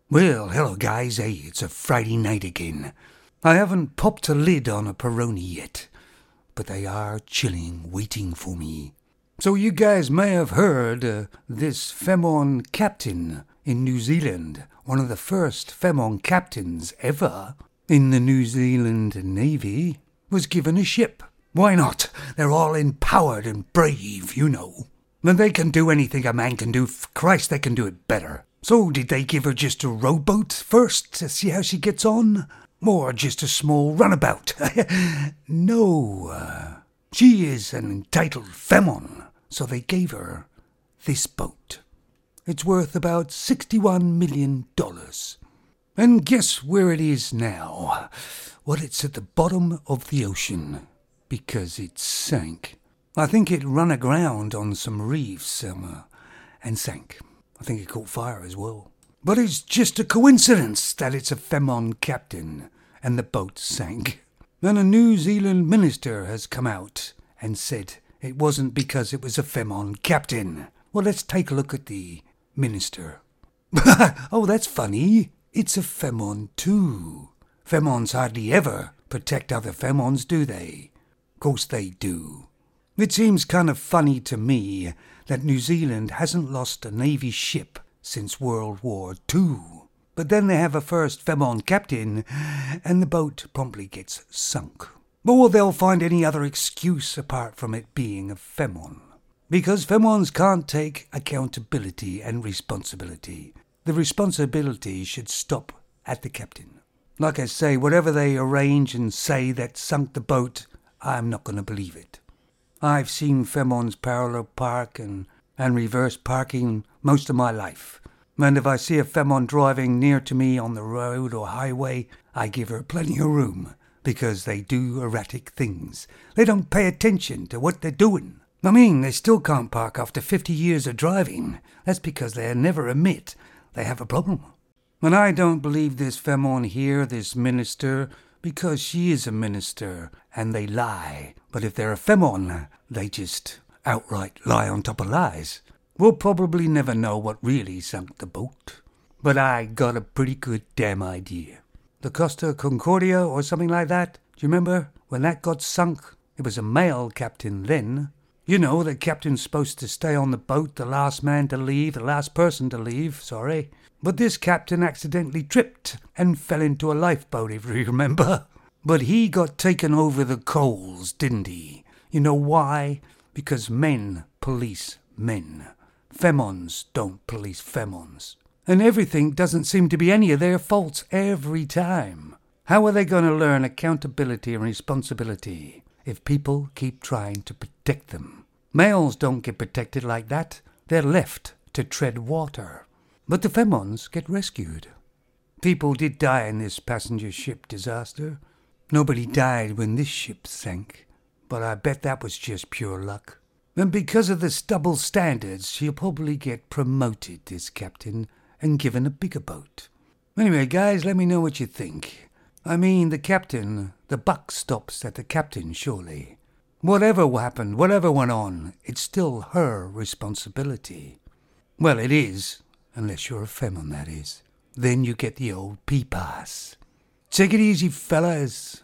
Well, hello guys, hey, it's a Friday night again. I haven't popped a lid on a Peroni yet, but they are chilling, waiting for me. So you guys may have heard this Femon captain in New Zealand, one of the first Femon captains ever in the New Zealand Navy, was given a ship. Why not? They're all empowered and brave, you know. And they can do anything a man can do. Christ, they can do it better. So did they give her just a rowboat first to see how she gets on? Or just a small runabout? No. She is an entitled Femon, so they gave her this boat. It's worth about $61 million. And guess where it is now? Well, it's at the bottom of the ocean, because it sank. I think it run aground on some reefs and sank. I think it caught fire as well. But it's just a coincidence that it's a Femon captain and the boat sank. Then a New Zealand minister has come out and said it wasn't because it was a Femon captain. Well, let's take a look at the minister. Oh, that's funny. It's a Femon too. Femons hardly ever protect other Femons, do they? Of course they do. It seems kind of funny to me that New Zealand hasn't lost a Navy ship since World War II. But then they have a first Femon captain, and the boat promptly gets sunk. Or they'll find any other excuse apart from it being a Femon. Because Femons can't take accountability and responsibility. The responsibility should stop at the captain. Like I say, whatever they arrange and say that sunk the boat, I'm not going to believe it. I've seen Femons parallel park and reverse parking most of my life. And if I see a Femon driving near to me on the road or highway, I give her plenty of room, because they do erratic things. They don't pay attention to what they're doing. I mean, they still can't park after 50 years of driving. That's because they never admit they have a problem. And I don't believe this Femon here, this minister, because she is a minister, and they lie. But if they're a Femon, they just outright lie on top of lies. We'll probably never know what really sunk the boat. But I got a pretty good damn idea. The Costa Concordia or something like that? Do you remember when that got sunk? It was a male captain then. You know, the captain's supposed to stay on the boat, the last person to leave, sorry. But this captain accidentally tripped and fell into a lifeboat, if you remember. But he got taken over the coals, didn't he? You know why? Because men police men. Femons don't police Femons. And everything doesn't seem to be any of their faults every time. How are they going to learn accountability and responsibility if people keep trying to protect them? Males don't get protected like that. They're left to tread water. But the Femons get rescued. People did die in this passenger ship disaster. Nobody died when this ship sank, but I bet that was just pure luck. And because of the double standards, she'll probably get promoted, this captain, and given a bigger boat. Anyway, guys, let me know what you think. I mean, the buck stops at the captain, surely. Whatever happened, whatever went on, it's still her responsibility. Well, it is, unless you're a Femon, that is. Then you get the old P-Pass. Take it easy, fellas.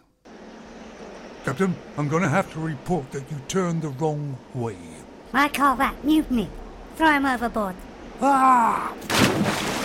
Captain, I'm going to have to report that you turned the wrong way. I call that mutiny. Throw him overboard. Ah!